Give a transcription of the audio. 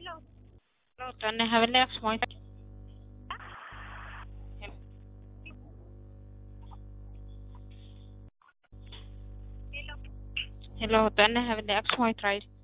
No, dann have a next point. Hello, then have a next point, right?